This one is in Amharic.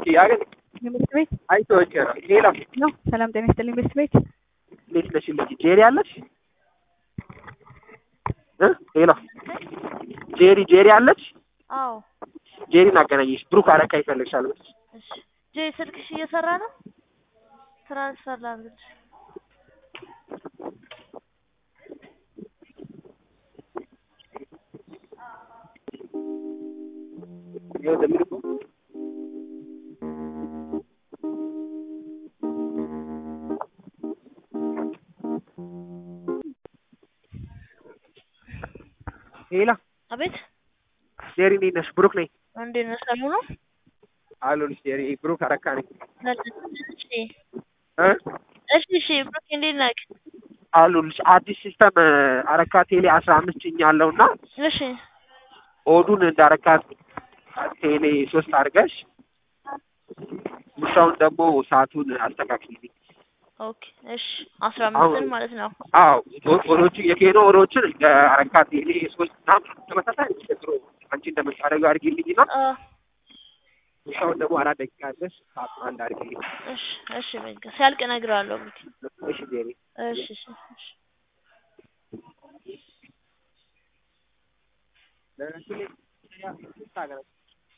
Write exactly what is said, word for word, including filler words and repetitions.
ስልክ ያገኝ የምስት ቤት አይቶች ነው ሌላ ነው። ሰላም ጤና ይስጥልኝ። ምስት ቤት እንዴት ነሽ? ልጅ ጄሪ አለሽ እ ሌላ ጄሪ ጄሪ አለች? አዎ ጄሪን አገናኝሽ። ብሩክ አረካ ይፈልግሻል። እሺ ጄሪ ስልክሽ እየሰራ ነው? ትራንስፈር ላድርግልሽ። ይኸው ደምልኩ ሌላ አቤት ጄሪ ነኝ ነሽ? ብሩክ ነኝ። እንዴት ነሽ? ሰሙ ነው አሉልሽ ጄሪ ብሩክ አረካ ነኝ። እሺ እ እሺ እሺ ብሩክ እንዴት ነህ? አሉልሽ አዲስ ሲስተም አረካ ቴሌ አስራ አምስት ጭኛለሁና እሺ ኦዱን እንዳረካ ቴሌ ሶስት አድርገሽ ውሻውን ደግሞ ሰዓቱን አስተካክልልኝ። ኦኬ እሺ አስራ አምስት ማለት ነው። አዎ ኦሮቹ የኬኖ ኦሮችን አረካ ቴሌ ሶስት እና ተመሳሳይ ድሮ አንቺ እንደምታደርገው አድርጊልኝና አ ውሻውን ደግሞ አራት ደቂቃ ድረስ ሰዓት አንድ አድርጊልኝ። እሺ እሺ በቃ ሲያልቅ እነግርሃለሁ ብሩክ። እሺ ጄሪ እሺ እሺ እሺ ለነሱ ላይ